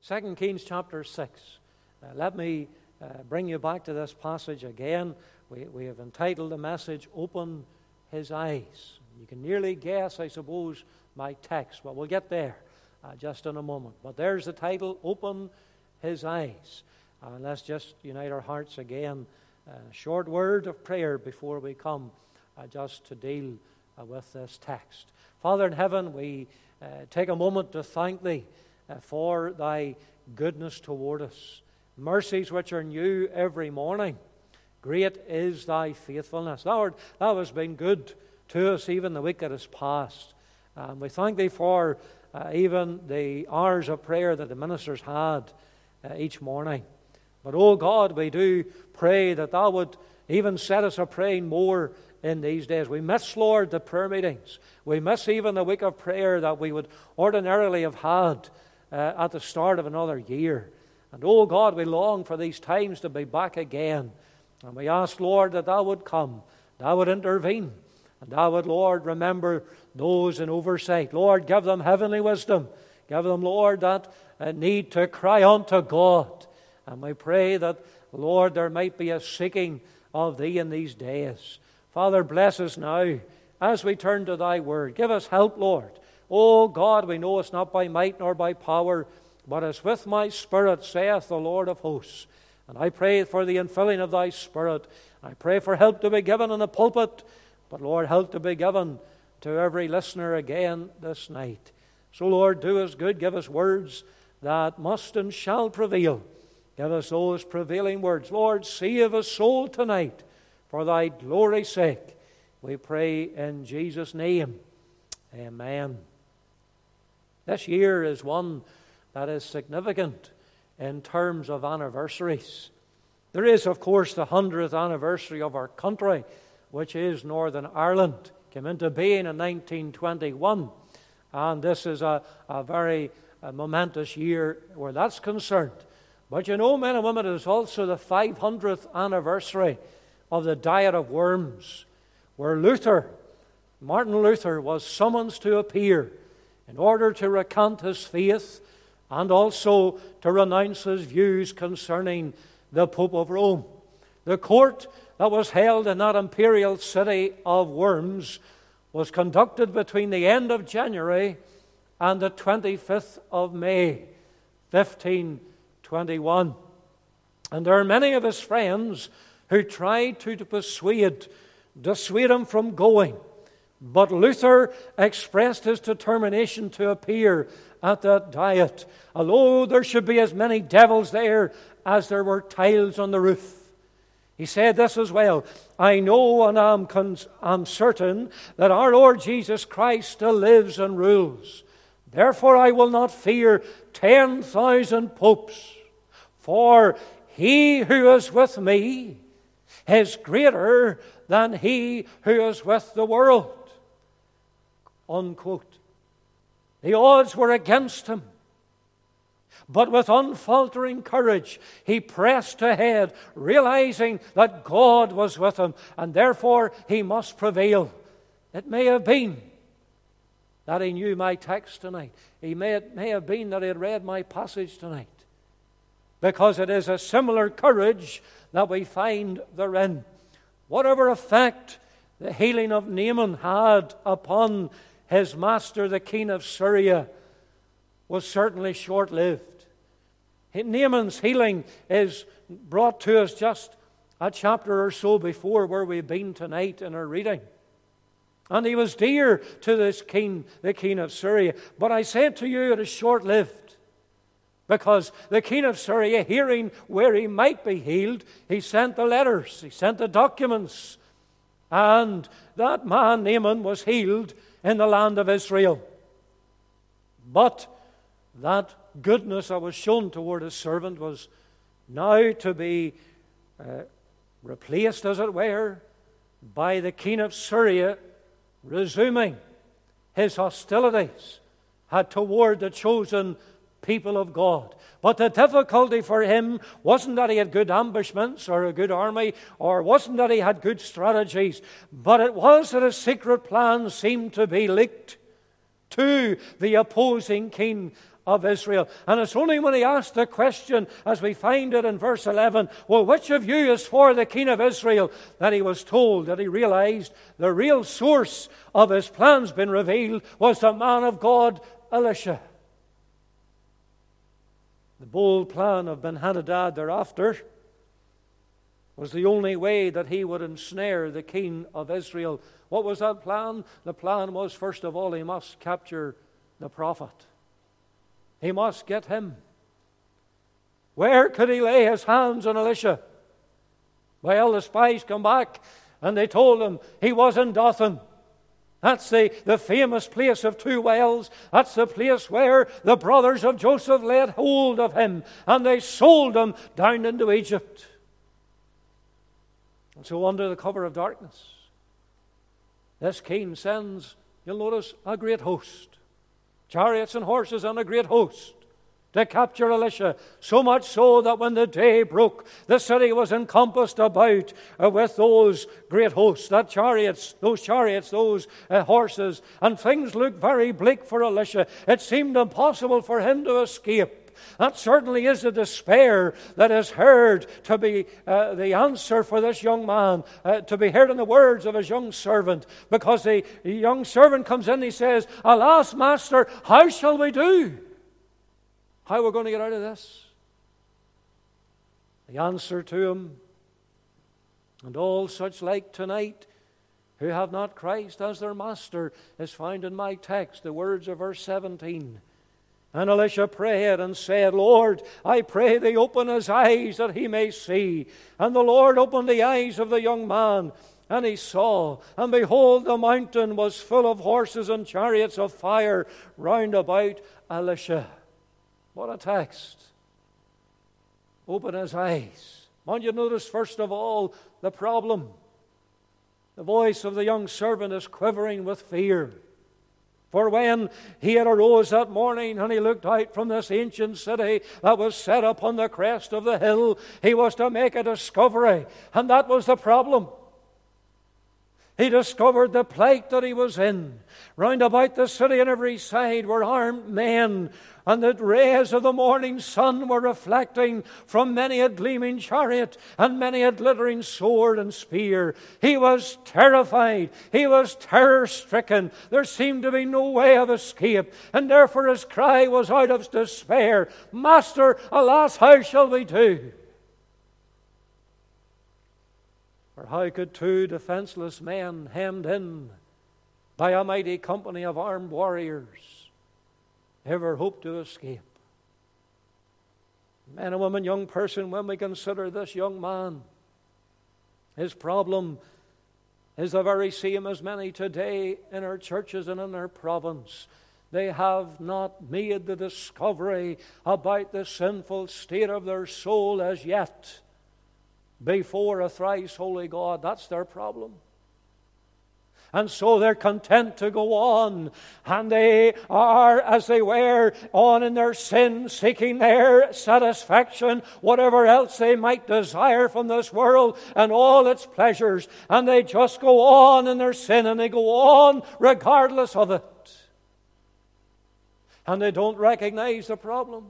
2 Kings chapter 6. Let me bring you back to this passage again. We have entitled the message, Open His Eyes. You can nearly guess, I suppose, my text, but we'll get there just in a moment. But there's the title, Open His Eyes. Let's just unite our hearts again. A short word of prayer before we come just to deal with this text. Father in heaven, we take a moment to thank Thee for Thy goodness toward us. Mercies which are new every morning. Great is Thy faithfulness. Lord, Thou hast been good to us even the week that has passed. We thank Thee for even the hours of prayer that the ministers had each morning. But, oh God, we do pray that Thou would even set us a praying more in these days. We miss, Lord, the prayer meetings. We miss even the week of prayer that we would ordinarily have had at the start of another year. And, oh God, we long for these times to be back again. And we ask, Lord, that Thou would come, Thou would intervene, and Thou would, Lord, remember those in oversight. Lord, give them heavenly wisdom. Give them, Lord, that need to cry unto God. And we pray that, Lord, there might be a seeking of Thee in these days. Father, bless us now as we turn to Thy word. Give us help, Lord. Oh God, we know it's not by might nor by power, but it's with my Spirit, saith the Lord of hosts. And I pray for the infilling of Thy Spirit. I pray for help to be given in the pulpit, but Lord, help to be given to every listener again this night. So Lord, do us good. Give us words that must and shall prevail. Give us those prevailing words. Lord, save a soul tonight for Thy glory's sake. We pray in Jesus' name. Amen. This year is one that is significant in terms of anniversaries. There is, of course, the 100th anniversary of our country, which is Northern Ireland. Came into being in 1921. And this is a very momentous year where that's concerned. But you know, men and women, it is also the 500th anniversary of the Diet of Worms, where Martin Luther, was summoned to appear in order to recant his faith and also to renounce his views concerning the Pope of Rome. The court that was held in that imperial city of Worms was conducted between the end of January and the 25th of May, 1521. And there are many of his friends who tried to dissuade him from going. But Luther expressed his determination to appear at that diet, although there should be as many devils there as there were tiles on the roof. He said this as well: I know and am certain that our Lord Jesus Christ still lives and rules. Therefore I will not fear 10,000 popes, for he who is with me is greater than he who is with the world. Unquote. The odds were against him. But with unfaltering courage, he pressed ahead, realizing that God was with him, and therefore he must prevail. It may have been that he knew my text tonight. It may have been that he had read my passage tonight, because it is a similar courage that we find therein. Whatever effect the healing of Naaman had upon his master, the king of Syria, was certainly short-lived. Naaman's healing is brought to us just a chapter or so before where we've been tonight in our reading. And he was dear to this king, the king of Syria. But I said to you, it is short-lived. Because the king of Syria, hearing where he might be healed, he sent the letters, he sent the documents. And that man, Naaman, was healed in the land of Israel. But that goodness that was shown toward his servant was now to be replaced, as it were, by the king of Syria resuming his hostilities toward the chosen people of God. But the difficulty for him wasn't that he had good ambushments or a good army, or wasn't that he had good strategies, but it was that his secret plan seemed to be leaked to the opposing king of Israel. And it's only when he asked the question, as we find it in verse 11, well, which of you is for the king of Israel, that he was told, that he realized the real source of his plans been revealed was the man of God, Elisha. The bold plan of Ben-Hadad thereafter was the only way that he would ensnare the king of Israel. What was that plan? The plan was, first of all, he must capture the prophet. He must get him. Where could he lay his hands on Elisha? Well, the spies come back and they told him he was in Dothan. That's the famous place of two wells. That's the place where the brothers of Joseph laid hold of him and they sold him down into Egypt. And so under the cover of darkness, this king sends, you'll notice, a great host. Chariots and horses and a great host to capture Elisha. So much so that when the day broke, the city was encompassed about with those great hosts, those horses. And things looked very bleak for Elisha. It seemed impossible for him to escape. That certainly is the despair that is heard to be the answer for this young man, to be heard in the words of his young servant. Because the young servant comes in and he says, "Alas, master, how shall we do? How are we going to get out of this?" The answer to him, and all such like tonight who have not Christ as their master, is found in my text, the words of verse 17. And Elisha prayed and said, "Lord, I pray thee, open his eyes that he may see." And the Lord opened the eyes of the young man, and he saw, and behold, the mountain was full of horses and chariots of fire round about Elisha. What a text. Open his eyes. I want you to notice, first of all, the problem. The voice of the young servant is quivering with fear. For when he had arose that morning and he looked out from this ancient city that was set upon the crest of the hill, he was to make a discovery. And that was the problem. He discovered the plight that he was in. Round about the city on every side were armed men, and the rays of the morning sun were reflecting from many a gleaming chariot and many a glittering sword and spear. He was terrified. He was terror-stricken. There seemed to be no way of escape, and therefore his cry was out of despair, "Master, alas, how shall we do?" For how could two defenseless men, hemmed in by a mighty company of armed warriors, ever hope to escape? Men and women, young person, when we consider this young man, his problem is the very same as many today in our churches and in our province. They have not made the discovery about the sinful state of their soul as yet before a thrice holy God. That's their problem. And so they're content to go on, and they are, as they were, on in their sin, seeking their satisfaction, whatever else they might desire from this world and all its pleasures. And they just go on in their sin, and they go on regardless of it. And they don't recognize the problem.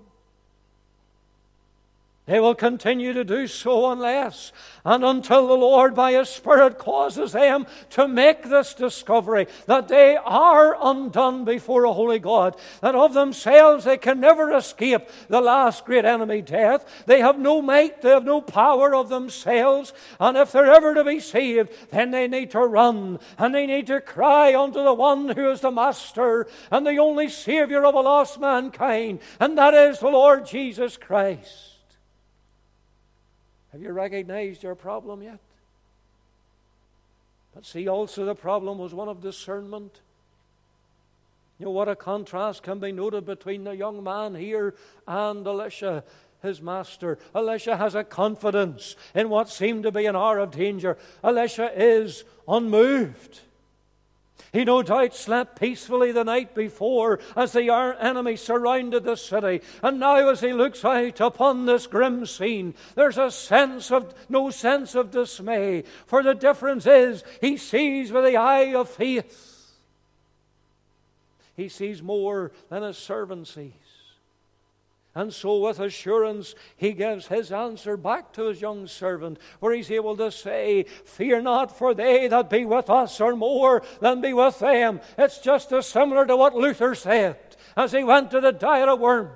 They will continue to do so unless and until the Lord by His Spirit causes them to make this discovery that they are undone before a holy God, that of themselves they can never escape the last great enemy, death. They have no might, they have no power of themselves, and if they're ever to be saved, then they need to run, and they need to cry unto the one who is the Master and the only Savior of a lost mankind, and that is the Lord Jesus Christ. Have you recognized your problem yet? But see, also the problem was one of discernment. You know what a contrast can be noted between the young man here and Elisha, his master. Elisha has a confidence in what seemed to be an hour of danger. Elisha is unmoved. He no doubt slept peacefully the night before as the enemy surrounded the city. And now as he looks out upon this grim scene, there's no sense of dismay. For the difference is he sees with the eye of faith. He sees more than his servant sees. And so with assurance he gives his answer back to his young servant, where he's able to say, fear not, for they that be with us are more than be with them. It's just as similar to what Luther said as he went to the diet of worms.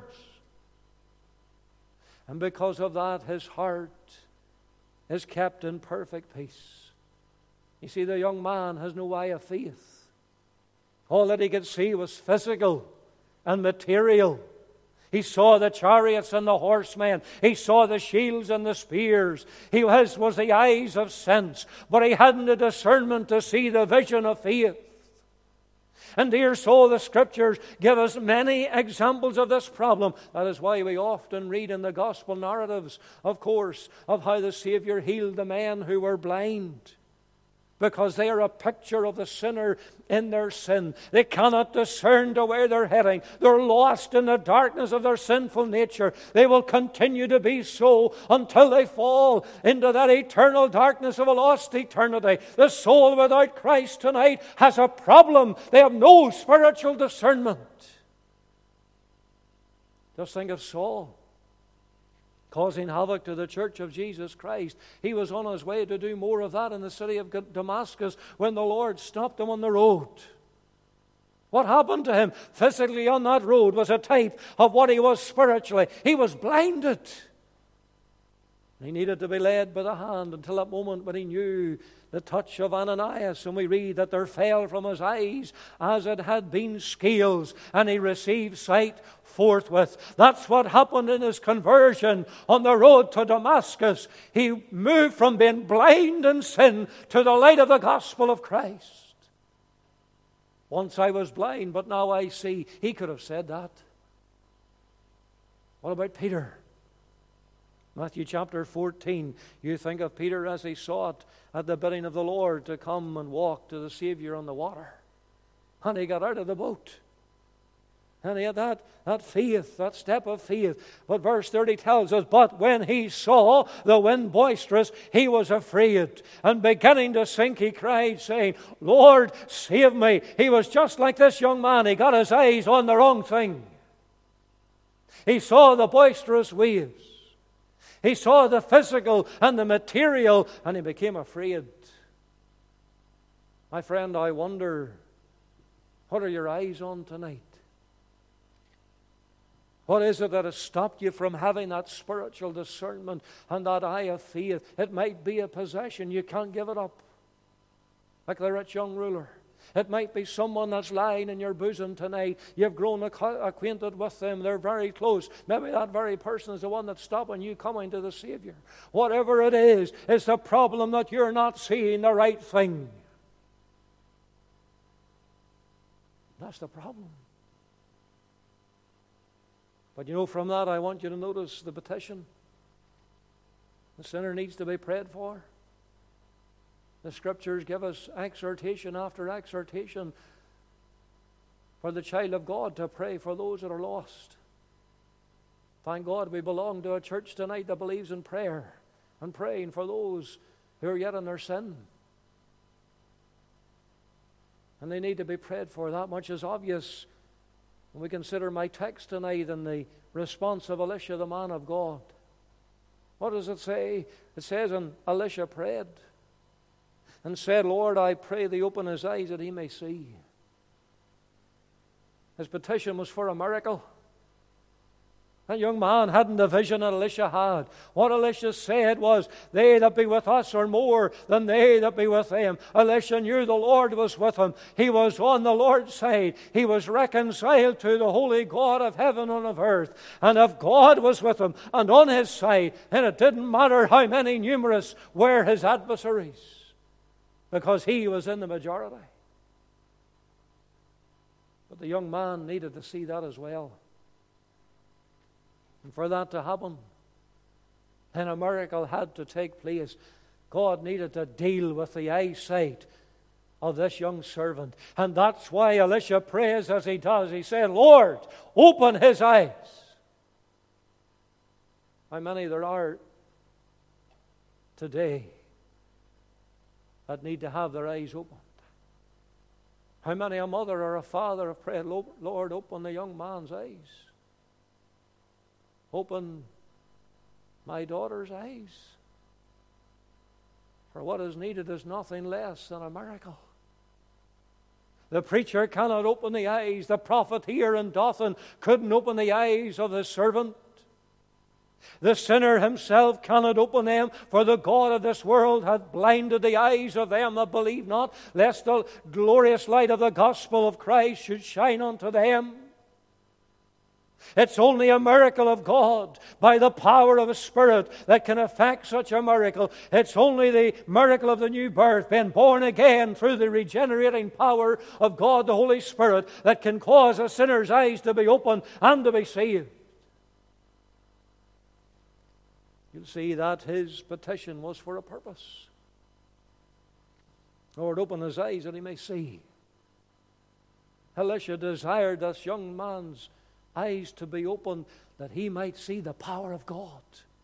And because of that, his heart is kept in perfect peace. You see, the young man has no eye of faith. All that he could see was physical and material. He saw the chariots and the horsemen. He saw the shields and the spears. His was the eyes of sense, but he hadn't the discernment to see the vision of faith. And dear soul, the Scriptures give us many examples of this problem. That is why we often read in the gospel narratives, of course, of how the Savior healed the men who were blind. Because they are a picture of the sinner in their sin. They cannot discern to where they're heading. They're lost in the darkness of their sinful nature. They will continue to be so until they fall into that eternal darkness of a lost eternity. The soul without Christ tonight has a problem. They have no spiritual discernment. Just think of Saul, causing havoc to the church of Jesus Christ. He was on his way to do more of that in the city of Damascus when the Lord stopped him on the road. What happened to him physically on that road was a type of what he was spiritually. He was blinded. He needed to be led by the hand until that moment when he knew the touch of Ananias, and we read that there fell from his eyes as it had been scales, and he received sight forthwith. That's what happened in his conversion on the road to Damascus. He moved from being blind in sin to the light of the gospel of Christ. Once I was blind, but now I see. He could have said that. What about Peter? Matthew chapter 14, you think of Peter as he sought at the bidding of the Lord to come and walk to the Savior on the water. And he got out of the boat. And he had that faith, that step of faith. But verse 30 tells us, but when he saw the wind boisterous, he was afraid. And beginning to sink, he cried, saying, Lord, save me. He was just like this young man. He got his eyes on the wrong thing. He saw the boisterous waves. He saw the physical and the material, and he became afraid. My friend, I wonder, what are your eyes on tonight? What is it that has stopped you from having that spiritual discernment and that eye of faith? It might be a possession. You can't give it up. Like the rich young ruler. It might be someone that's lying in your bosom tonight. You've grown acquainted with them. They're very close. Maybe that very person is the one that's stopping you coming to the Savior. Whatever it is, it's the problem that you're not seeing the right thing. That's the problem. But you know, from that I want you to notice the petition. The sinner needs to be prayed for. The Scriptures give us exhortation after exhortation for the child of God to pray for those that are lost. Thank God we belong to a church tonight that believes in prayer and praying for those who are yet in their sin. And they need to be prayed for. That much is obvious when we consider my text tonight and the response of Elisha, the man of God. What does it say? It says, and Elisha prayed and said, Lord, I pray thee open his eyes that he may see. His petition was for a miracle. That young man hadn't the vision that Elisha had. What Elisha said was, they that be with us are more than they that be with them. Elisha knew the Lord was with him. He was on the Lord's side. He was reconciled to the holy God of heaven and of earth. And if God was with him and on his side, then it didn't matter how many numerous were his adversaries, because he was in the majority. But the young man needed to see that as well. And for that to happen, then a miracle had to take place. God needed to deal with the eyesight of this young servant. And that's why Elisha prays as he does. He said, Lord, open his eyes. How many there are today that need to have their eyes opened? How many a mother or a father have prayed, Lord, open the young man's eyes? Open my daughter's eyes. For what is needed is nothing less than a miracle. The preacher cannot open the eyes. The prophet here in Dothan couldn't open the eyes of the servant. The sinner himself cannot open them, for the God of this world hath blinded the eyes of them that believe not, lest the glorious light of the gospel of Christ should shine unto them. It's only a miracle of God by the power of His Spirit that can effect such a miracle. It's only the miracle of the new birth, being born again through the regenerating power of God, the Holy Spirit, that can cause a sinner's eyes to be opened and to be saved. You'll see that his petition was for a purpose. Lord, open his eyes that he may see. Elisha desired this young man's eyes to be opened that he might see the power of God.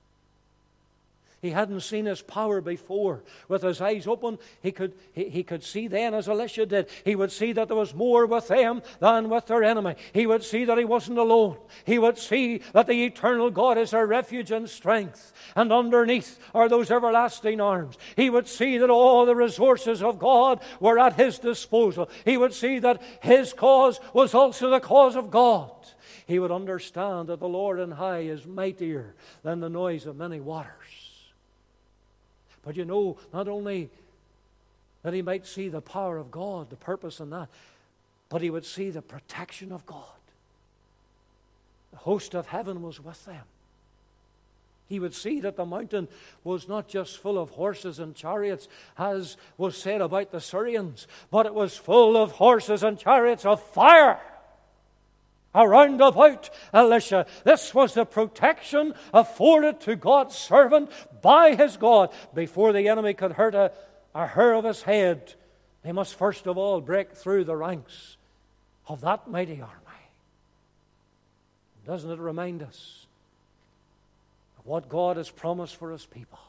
He hadn't seen His power before. With his eyes open, he could see then as Elisha did. He would see that there was more with them than with their enemy. He would see that he wasn't alone. He would see that the eternal God is their refuge and strength, and underneath are those everlasting arms. He would see that all the resources of God were at his disposal. He would see that his cause was also the cause of God. He would understand that the Lord on high is mightier than the noise of many waters. But you know, not only that he might see the power of God, the purpose in that, but he would see the protection of God. The host of heaven was with them. He would see that the mountain was not just full of horses and chariots, as was said about the Syrians, but it was full of horses and chariots of fire around about Elisha. This was the protection afforded to God's servant by his God. Before the enemy could hurt a hair of his head, they must first of all break through the ranks of that mighty army. Doesn't it remind us of what God has promised for His people?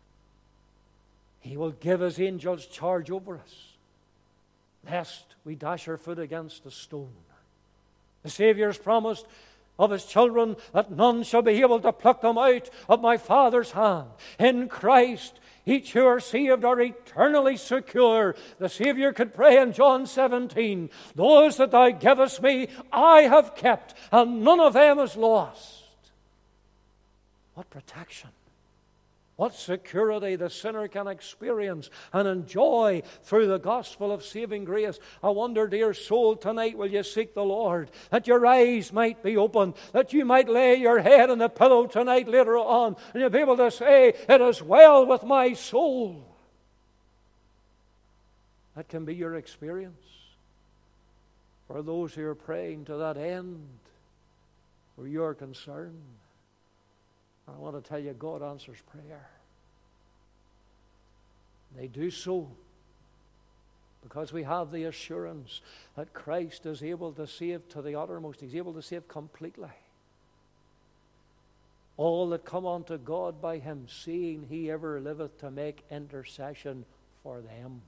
He will give His angels charge over us, lest we dash our foot against a stone. The Savior has promised of His children that none shall be able to pluck them out of my Father's hand. In Christ, each who are saved are eternally secure. The Savior could pray in John 17, those that Thou givest me, I have kept, and none of them is lost. What protection! What security the sinner can experience and enjoy through the gospel of saving grace. I wonder, dear soul, tonight will you seek the Lord, that your eyes might be opened, that you might lay your head on the pillow tonight later on, and you'll be able to say, it is well with my soul. That can be your experience. For those who are praying to that end, where you're concerned, I want to tell you, God answers prayer. They do so because we have the assurance that Christ is able to save to the uttermost. He's able to save completely. All that come unto God by Him, seeing He ever liveth to make intercession for them.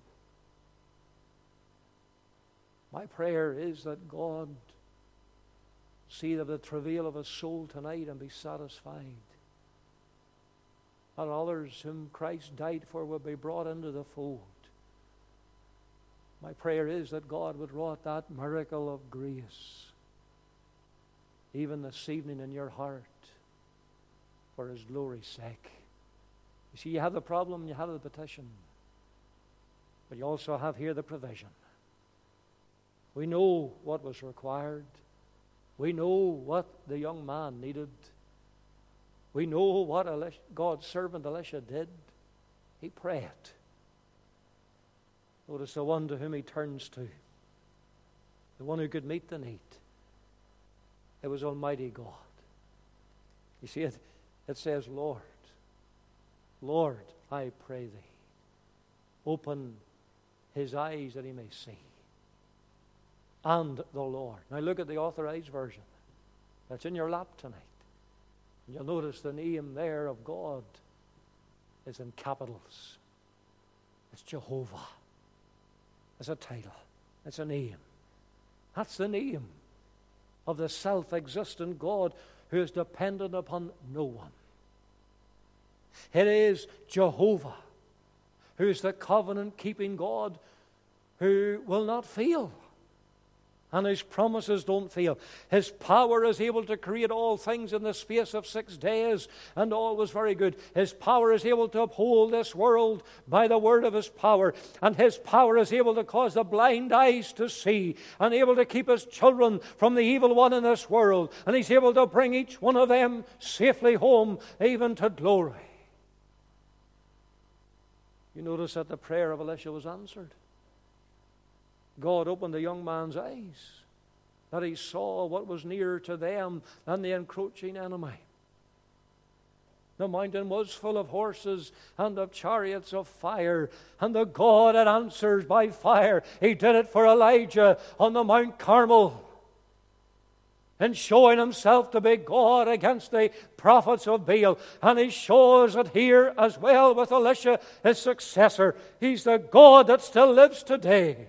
My prayer is that God see the travail of His soul tonight and be satisfied. And others whom Christ died for will be brought into the fold. My prayer is that God would wrought that miracle of grace even this evening in your heart for His glory's sake. You see, you have the problem, you have the petition, but you also have here the provision. We know what was required. We know what the young man needed. We know what God's servant Elisha did. He prayed. Notice the one to whom he turns to, the one who could meet the need. It was Almighty God. You see, it says, Lord, Lord, I pray Thee, open his eyes that he may see. And the Lord. Now look at the Authorized Version. That's in your lap tonight. You'll notice the name there of God is in capitals. It's Jehovah. It's a title. It's a name. That's the name of the self-existent God who is dependent upon no one. It is Jehovah, who is the covenant-keeping God, who will not fail. And His promises don't fail. His power is able to create all things in the space of 6 days, and all was very good. His power is able to uphold this world by the word of His power. And His power is able to cause the blind eyes to see, and able to keep His children from the evil one in this world. And He's able to bring each one of them safely home, even to glory. You notice that the prayer of Elisha was answered. God opened the young man's eyes, that he saw what was nearer to them than the encroaching enemy. The mountain was full of horses and of chariots of fire, and the God that answers by fire, He did it for Elijah on the Mount Carmel, and showing Himself to be God against the prophets of Baal. And He shows it here as well with Elisha, his successor. He's the God that still lives today.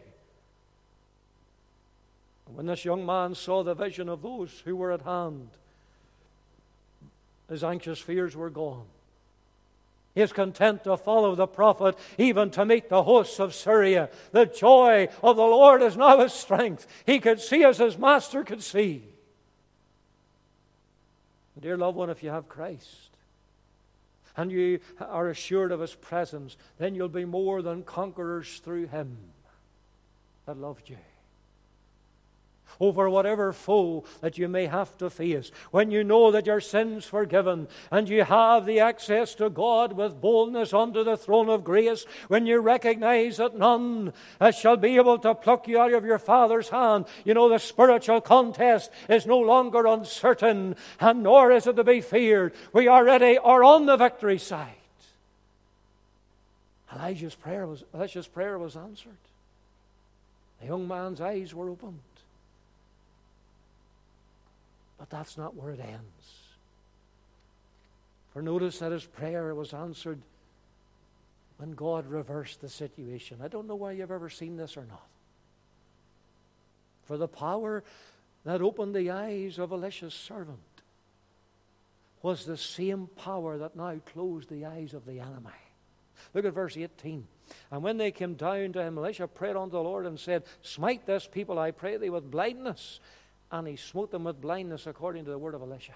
When this young man saw the vision of those who were at hand, his anxious fears were gone. He is content to follow the prophet, even to meet the hosts of Syria. The joy of the Lord is now his strength. He could see as his master could see. Dear loved one, if you have Christ, and you are assured of His presence, then you'll be more than conquerors through Him that loved you. Over whatever foe that you may have to face, when you know that your sin's forgiven and you have the access to God with boldness unto the throne of grace, when you recognize that none shall be able to pluck you out of your Father's hand, you know the spiritual contest is no longer uncertain, and nor is it to be feared. We already are on the victory side. Elisha's prayer was answered. The young man's eyes were opened. But that's not where it ends. For notice that his prayer was answered when God reversed the situation. I don't know whether you've ever seen this or not. For the power that opened the eyes of Elisha's servant was the same power that now closed the eyes of the enemy. Look at verse 18. And when they came down to him, Elisha prayed unto the Lord and said, Smite this people, I pray thee, with blindness. And he smote them with blindness according to the word of Elisha.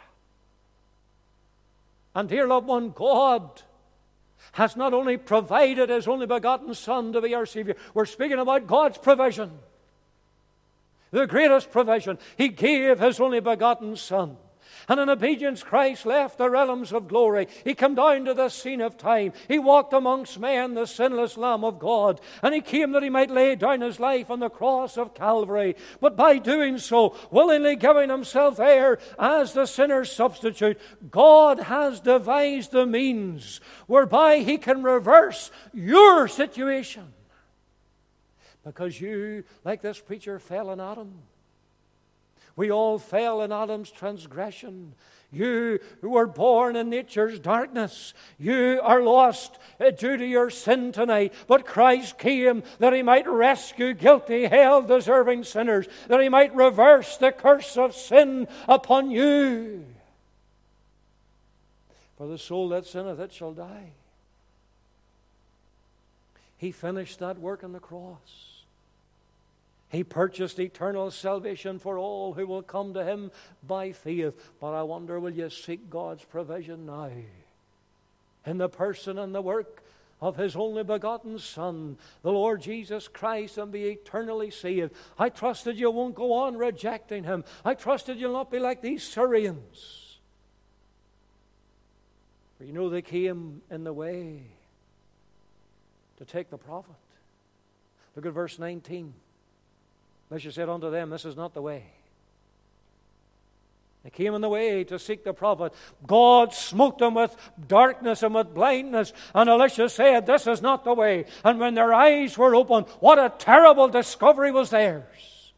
And dear loved one, God has not only provided His only begotten Son to be our Savior. We're speaking about God's provision. The greatest provision. He gave His only begotten Son. And in obedience, Christ left the realms of glory. He came down to the scene of time. He walked amongst men, the sinless Lamb of God. And He came that He might lay down His life on the cross of Calvary. But by doing so, willingly giving Himself there as the sinner's substitute, God has devised the means whereby He can reverse your situation. Because you, like this preacher, fell in Adam. We all fell in Adam's transgression. You who were born in nature's darkness, you are lost due to your sin tonight. But Christ came that He might rescue guilty, hell-deserving sinners, that He might reverse the curse of sin upon you. For the soul that sinneth, it shall die. He finished that work on the cross. He purchased eternal salvation for all who will come to Him by faith. But I wonder, will you seek God's provision now? In the person and the work of His only begotten Son, the Lord Jesus Christ, and be eternally saved. I trust that you won't go on rejecting Him. I trust that you'll not be like these Syrians. For you know they came in the way to take the prophet. Look at verse 19. Elisha said unto them, This is not the way. They came in the way to seek the prophet. God smote them with darkness and with blindness. And Elisha said, This is not the way. And when their eyes were opened, what a terrible discovery was theirs.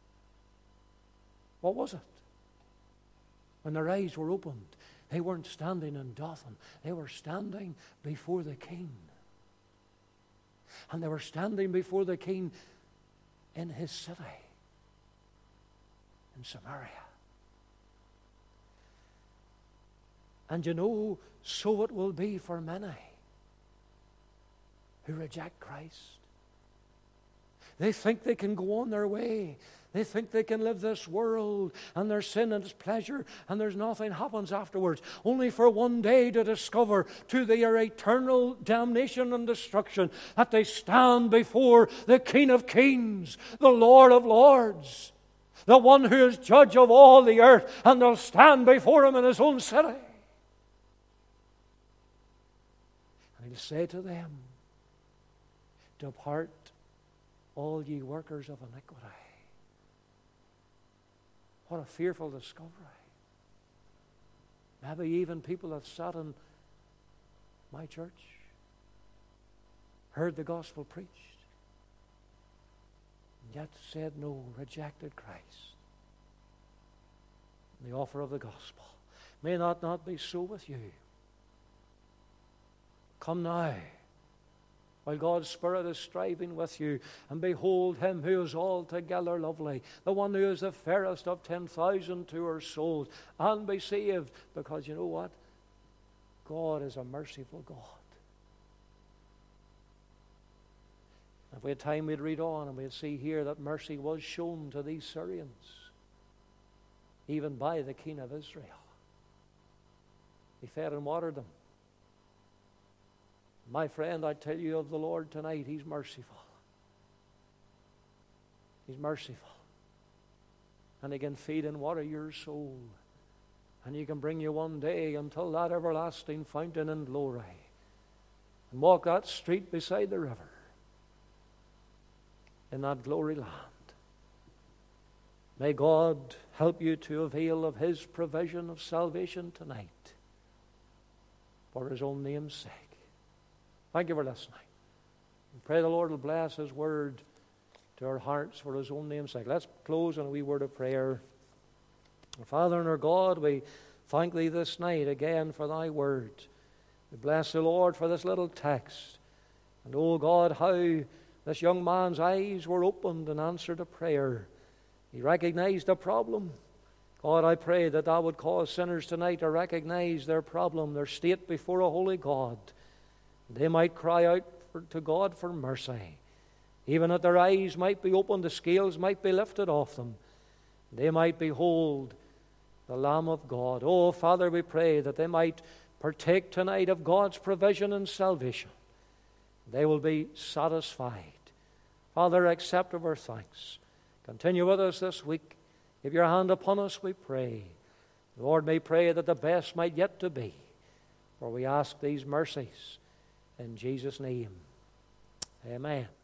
What was it? When their eyes were opened, they weren't standing in Dothan. They were standing before the king. And they were standing before the king in his city, in Samaria. And you know, so it will be for many who reject Christ. They think they can go on their way. They think they can live this world and their sin and its pleasure, and there's nothing happens afterwards, only for one day to discover to their eternal damnation and destruction that they stand before the King of Kings, the Lord of Lords, the one who is judge of all the earth, and they'll stand before him in his own city. And he'll say to them, "Depart, all ye workers of iniquity." What a fearful discovery. Maybe even people that sat in my church heard the gospel preached, and yet said no, rejected Christ. The offer of the gospel. May that not be so with you. Come now, while God's Spirit is striving with you, and behold him who is altogether lovely, the one who is the fairest of 10,000 to her souls, and be saved, because you know what? God is a merciful God. If we had time, we'd read on, and we'd see here that mercy was shown to these Syrians, even by the King of Israel. He fed and watered them. My friend, I tell you of the Lord tonight, He's merciful. He's merciful. And He can feed and water your soul. And He can bring you one day until that everlasting fountain in glory. And walk that street beside the river in that glory land. May God help you to avail of His provision of salvation tonight for His own name's sake. Thank you for listening. And pray the Lord will bless His word to our hearts for His own name's sake. Let's close on a wee word of prayer. Our Father and our God, we thank Thee this night again for Thy word. We bless the Lord for this little text. And oh God, how this young man's eyes were opened in answer to prayer. He recognized a problem. God, I pray that Thou would cause sinners tonight to recognize their problem, their state before a holy God. They might cry out to God for mercy. Even that their eyes might be opened, the scales might be lifted off them. They might behold the Lamb of God. Oh, Father, we pray that they might partake tonight of God's provision and salvation. They will be satisfied. Father, accept of our thanks. Continue with us this week. Give your hand upon us, we pray. The Lord may pray that the best might yet to be. For we ask these mercies in Jesus' name. Amen.